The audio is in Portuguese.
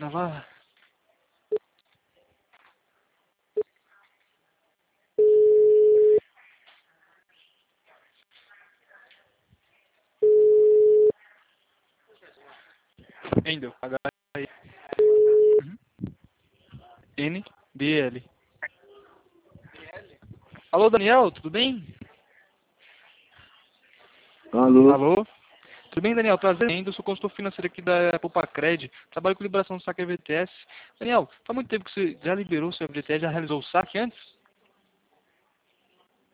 Navarra. Endel. N-B-L. Alô, Daniel, tudo bem? Alô? Alô? Tudo bem, Daniel? Prazer, ainda sou consultor financeiro aqui da Popacred, trabalho com liberação do saque FGTS. Daniel, faz muito tempo que você já liberou o seu FGTS, já realizou o saque antes?